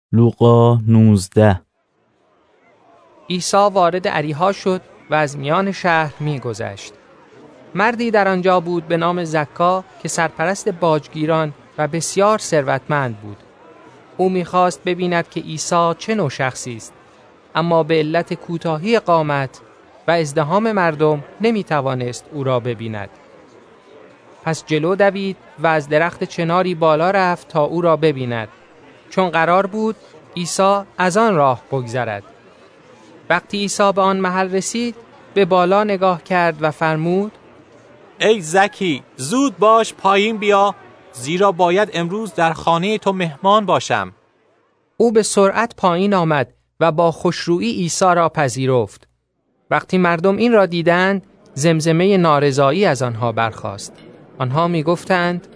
لوقا 19. عیسی وارد اریحا شد و از میان شهر می‌گذشت. مردی در آنجا بود به نام زکا که سرپرست باجگیران و بسیار ثروتمند بود. او می‌خواست ببیند که عیسی چه نوع شخصی است، اما به علت کوتاهی قامت و ازدحام مردم نمی‌توانست او را ببیند. پس جلو دوید و از درخت چناری بالا رفت تا او را ببیند، چون قرار بود عیسی از آن راه بگذرد. وقتی عیسی به آن محل رسید، به بالا نگاه کرد و فرمود: ای زکی، زود باش پایین بیا، زیرا باید امروز در خانه تو مهمان باشم. او به سرعت پایین آمد و با خوشرویی عیسی را پذیرفت. وقتی مردم این را دیدند، زمزمه نارضایی از آنها برخاست. آنها می گفتند: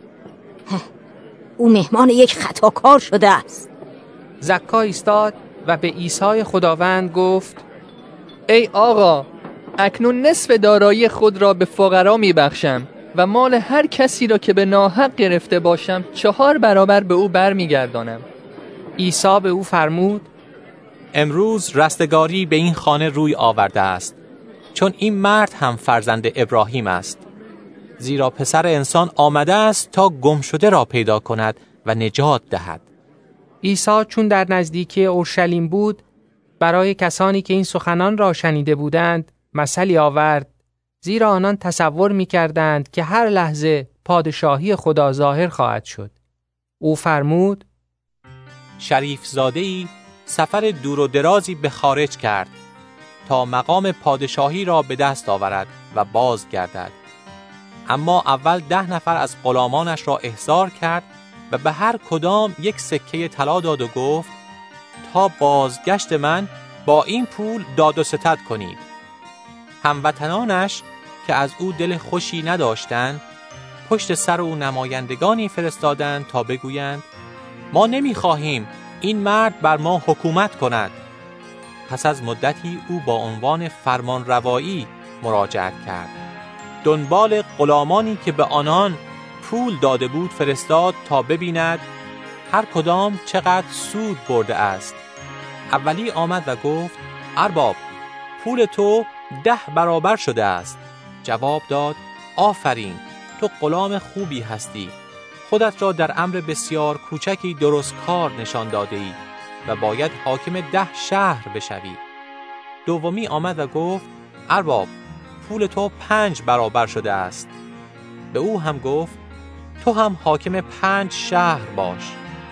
او مهمان یک خطاکار شده است. زکا ایستاد و به عیسی خداوند گفت: ای آقا، اکنون نصف دارایی خود را به فقرا می بخشم و مال هر کسی را که به ناحق گرفته باشم 4 برابر به او بر می گردانم. عیسی به او فرمود: امروز رستگاری به این خانه روی آورده است، چون این مرد هم فرزند ابراهیم است. زیرا پسر انسان آمده است تا گم شده را پیدا کند و نجات دهد. عیسی چون در نزدیکی اورشلیم بود، برای کسانی که این سخنان را شنیده بودند مثلی آورد، زیرا آنان تصور می‌کردند که هر لحظه پادشاهی خدا ظاهر خواهد شد. او فرمود: شریف زاده‌ای سفر دور و درازی به خارج کرد تا مقام پادشاهی را به دست آورد و باز گردد. اما اول 10 نفر از غلامانش را احضار کرد و به هر کدام یک سکه طلا داد و گفت: تا بازگشت من با این پول داد و ستد کنید. هموطنانش که از او دل خوشی نداشتند، پشت سر او نمایندگانی فرستادند تا بگویند: ما نمی‌خواهیم این مرد بر ما حکومت کند. پس از مدتی او با عنوان فرمان روایی مراجعت کرد. دنبال غلامانی که به آنان پول داده بود فرستاد تا ببیند هر کدام چقدر سود برده است. اولی آمد و گفت: ارباب، پول تو 10 برابر شده است. جواب داد: آفرین، تو غلام خوبی هستی. خودت را در امر بسیار کوچکی درست کار نشان داده ای و باید حاکم 10 شهر بشوی. دومی آمد و گفت: ارباب، پول تو 5 برابر شده است. به او هم گفت: تو هم حاکم 5 شهر باش.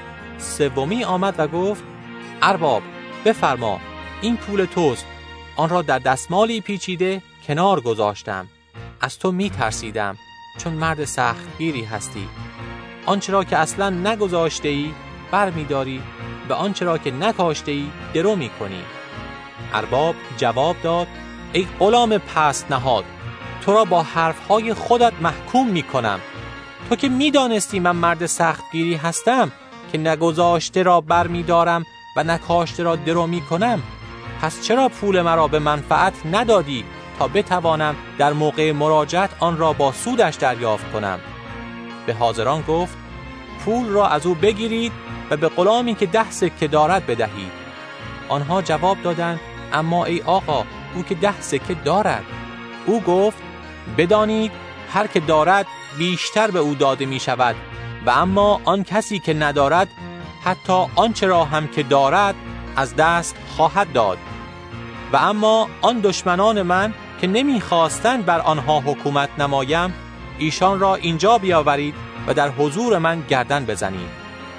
سومی آمد و گفت: ارباب، بفرما، این پول توست. آن را در دستمالی پیچیده کنار گذاشتم. از تو می ترسیدم، چون مرد سختگیری هستی. آنچه را که اصلا نگذاشته ای بر می داری و آنچه را که نکاشته ای درو می کنی. ارباب جواب داد: ای غلام پست نهاد، تو را با حرفهای خودت محکوم می کنم. تو که می دانستی من مرد سختگیری هستم که نگذاشته را بر می دارم و نکاشته را درو می کنم، پس چرا پول مرا به منفعت ندادی تا بتوانم در موقع مراجعت آن را با سودش دریافت کنم؟ به حاضران گفت: پول را از او بگیرید و به غلامی که 10 سکه دارد بدهید. آنها جواب دادند: اما ای آقا، او که 10 سکه دارد. او گفت: بدانید هر که دارد بیشتر به او داده می شود و اما آن کسی که ندارد حتی آنچه را هم که دارد از دست خواهد داد. و اما آن دشمنان من که نمی خواستند بر آنها حکومت نمایم، ایشان را اینجا بیاورید و در حضور من گردن بزنید.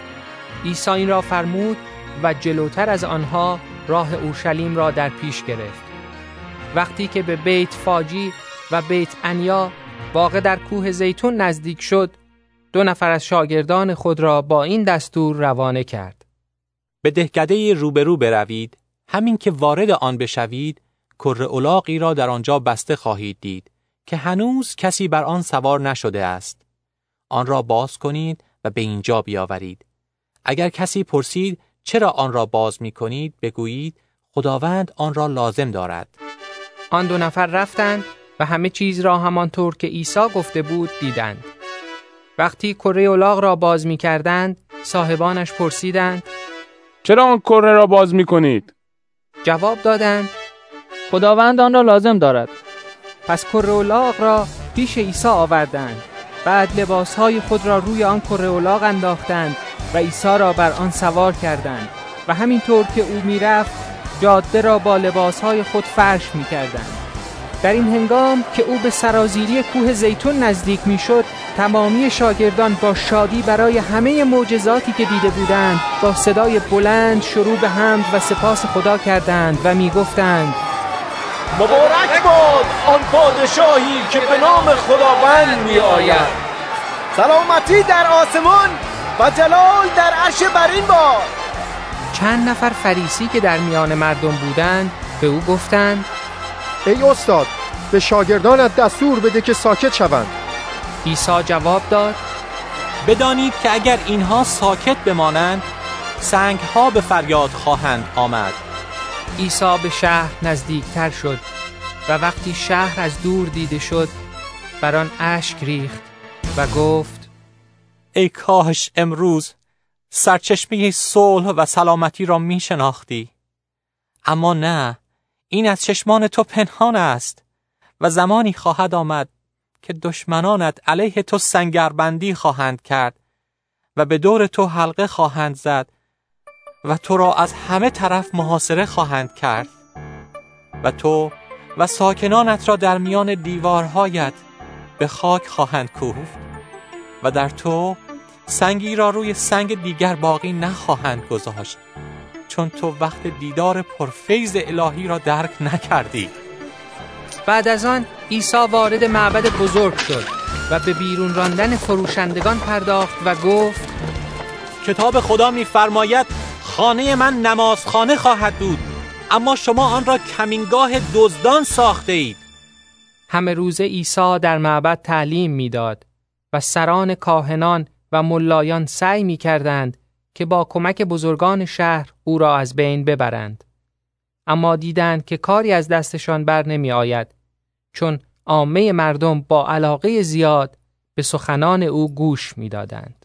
عیسی این را فرمود و جلوتر از آنها راه اورشلیم را در پیش گرفت. وقتی که به بیت فاجی و بیت انیا واقع در کوه زیتون نزدیک شد، 2 نفر از شاگردان خود را با این دستور روانه کرد: به دهکده روبرو بروید. همین که وارد آن بشوید، کره الاغی را در آنجا بسته خواهید دید که هنوز کسی بر آن سوار نشده است. آن را باز کنید و به اینجا بیاورید. اگر کسی پرسید چرا آن را باز می کنید، بگویید خداوند آن را لازم دارد. آن 2 نفر رفتند و همه چیز را همانطور که عیسی گفته بود دیدند. وقتی کره الاغ را باز می کردند، صاحبانش پرسیدند: چرا آن کره را باز می‌کنید؟ جواب دادند: خداوند آن را لازم دارد. پس کره الاغ را پیش عیسی آوردند. بعد لباسهای خود را روی آن کره الاغ انداختند و عیسی را بر آن سوار کردند و همینطور که او میرفت جاده را با لباسهای خود فرش میکردند. در این هنگام که او به سرازیری کوه زیتون نزدیک میشد، تمامی شاگردان با شادی برای همه معجزاتی که دیده بودند با صدای بلند شروع به حمد و سپاس خدا کردند و میگفتند: مبارک باد آن پادشاهی که به نام خداوند می آید. سلامتی در آسمان و جلال در عرش برین باد. چند نفر فریسی که در میان مردم بودند به او گفتند: ای استاد، به شاگردانت دستور بده که ساکت شوند. عیسی جواب داد: بدانید که اگر اینها ساکت بمانند، سنگ‌ها به فریاد خواهند آمد. عیسی به شهر نزدیکتر شد و وقتی شهر از دور دیده شد بر آن اشک ریخت و گفت: ای کاش امروز سرچشمه صلح و سلامتی را می شناختی. اما نه، این از چشمان تو پنهان است و زمانی خواهد آمد که دشمنانت علیه تو سنگربندی خواهند کرد و به دور تو حلقه خواهند زد و تو را از همه طرف محاصره خواهند کرد و تو و ساکنانت را در میان دیوارهایت به خاک خواهند کوفت و در تو سنگی را روی سنگ دیگر باقی نخواهند گذاشت، چون تو وقت دیدار پرفیض الهی را درک نکردی. بعد از آن عیسی وارد معبد بزرگ شد و به بیرون راندن فروشندگان پرداخت و گفت: کتاب خدا می‌فرماید خانه من نمازخانه خواهد بود، اما شما آن را کمینگاه دزدان ساخته اید. همه روز عیسی در معبد تعلیم می‌داد و سران کاهنان و ملایان سعی می‌کردند که با کمک بزرگان شهر او را از بین ببرند. اما دیدند که کاری از دستشان بر نمی آید، چون عامه مردم با علاقه زیاد به سخنان او گوش می دادند.